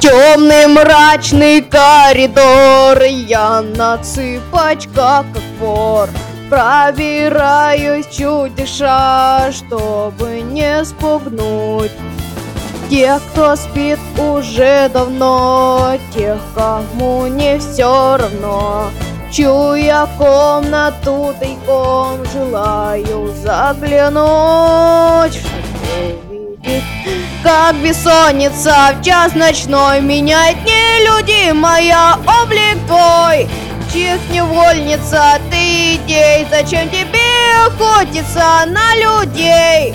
Темный мрачный коридор, я на цыпочках, как вор, пробираюсь чуть дыша, чтобы не спугнуть тех, кто спит уже давно, тех, кому не все равно. Чуя комнату тайком, желаю заглянуть, чтобы увидеть, как бессонница в час ночной меняет не люди, моя облик твой. Чьих невольница ты идей, зачем тебе охотиться на людей?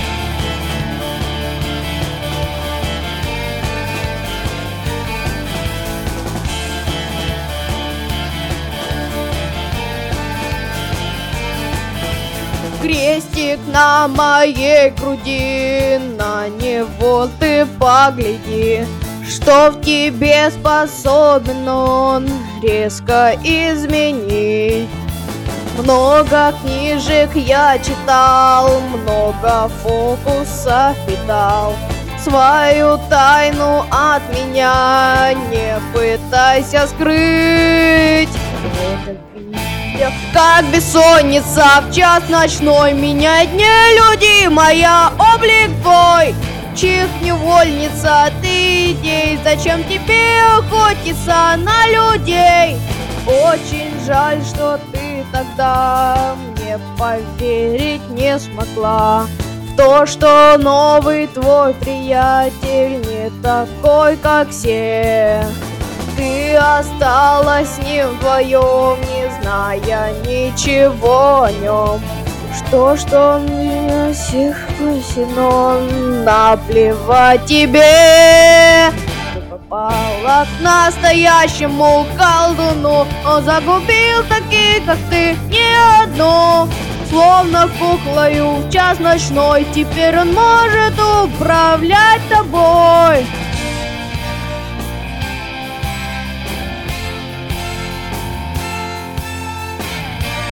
Крестик на моей груди, на него ты погляди, что в тебе способен он резко изменить. Много книжек я читал, много фокусов питал. Свою тайну от меня не пытайся скрыть. Как бессонница в час ночной меняет не люди, моя облик твой. Чьих невольница ты идей, зачем тебе охотиться на людей? Очень жаль, что ты тогда мне поверить не смогла в то, что новый твой приятель не такой, как все. Ты осталась с ним вдвоем, не зная ничего о нем. Что он меня всех посинон, наплевать тебе. Ты попала к настоящему колдуну, он загубил таких, как ты, не одну. Словно куклою в час ночной, теперь он может управлять тобой.